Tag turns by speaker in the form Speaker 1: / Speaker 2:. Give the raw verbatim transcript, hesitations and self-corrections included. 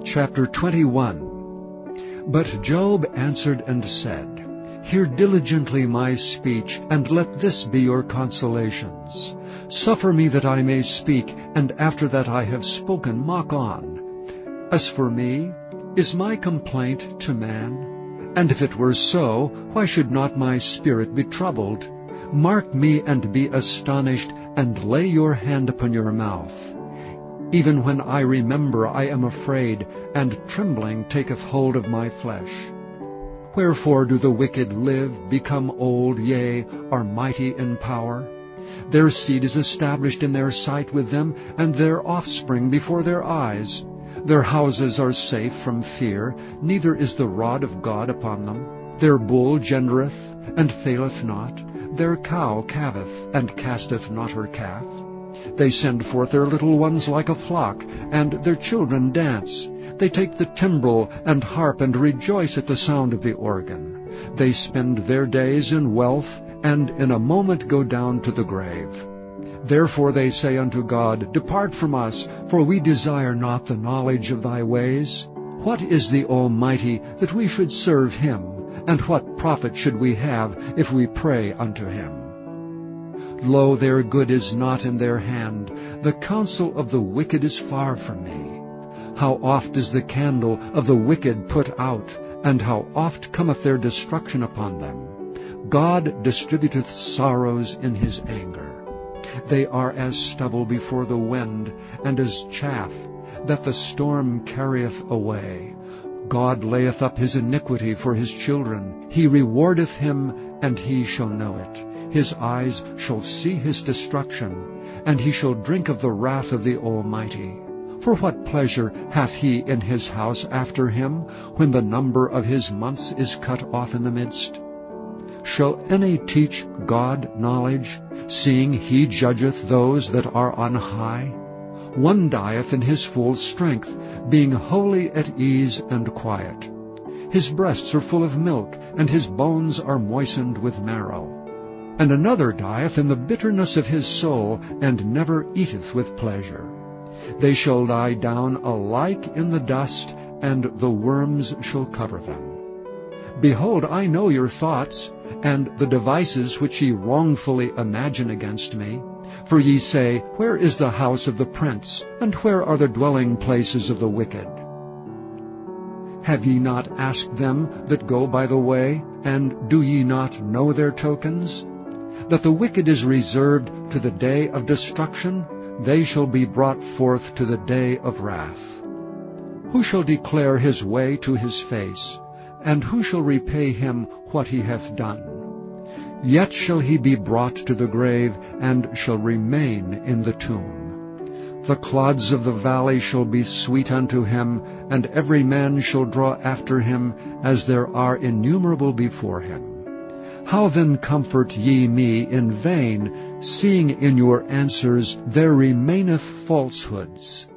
Speaker 1: Chapter twenty-one. But Job answered and said, Hear diligently my speech, and let this be your consolations. Suffer me that I may speak, and after that I have spoken, mock on. As for me, is my complaint to man? And if it were so, why should not my spirit be troubled? Mark me and be astonished, and lay your hand upon your mouth. Even when I remember, I am afraid, and trembling taketh hold of my flesh. Wherefore do the wicked live, become old, yea, are mighty in power? Their seed is established in their sight with them, and their offspring before their eyes. Their houses are safe from fear, neither is the rod of God upon them. Their bull gendereth, and faileth not. Their cow calveth, and casteth not her calf. They send forth their little ones like a flock, and their children dance. They take the timbrel and harp, and rejoice at the sound of the organ. They spend their days in wealth, and in a moment go down to the grave. Therefore they say unto God, Depart from us, for we desire not the knowledge of thy ways. What is the Almighty, that we should serve him? And what profit should we have, if we pray unto him? Lo, their good is not in their hand. The counsel of the wicked is far from me. How oft is the candle of the wicked put out, and how oft cometh their destruction upon them. God distributeth sorrows in his anger. They are as stubble before the wind, and as chaff that the storm carrieth away. God layeth up his iniquity for his children. He rewardeth him, and he shall know it. His eyes shall see his destruction, and he shall drink of the wrath of the Almighty. For what pleasure hath he in his house after him, when the number of his months is cut off in the midst? Shall any teach God knowledge, seeing he judgeth those that are on high? One dieth in his full strength, being wholly at ease and quiet. His breasts are full of milk, and his bones are moistened with marrow. And another dieth in the bitterness of his soul, and never eateth with pleasure. They shall lie down alike in the dust, and the worms shall cover them. Behold, I know your thoughts, and the devices which ye wrongfully imagine against me. For ye say, Where is the house of the prince, and where are the dwelling places of the wicked? Have ye not asked them that go by the way, and do ye not know their tokens? That the wicked is reserved to the day of destruction, they shall be brought forth to the day of wrath. Who shall declare his way to his face, and who shall repay him what he hath done? Yet shall he be brought to the grave, and shall remain in the tomb. The clods of the valley shall be sweet unto him, and every man shall draw after him, as there are innumerable before him. How then comfort ye me in vain, seeing in your answers there remaineth falsehoods?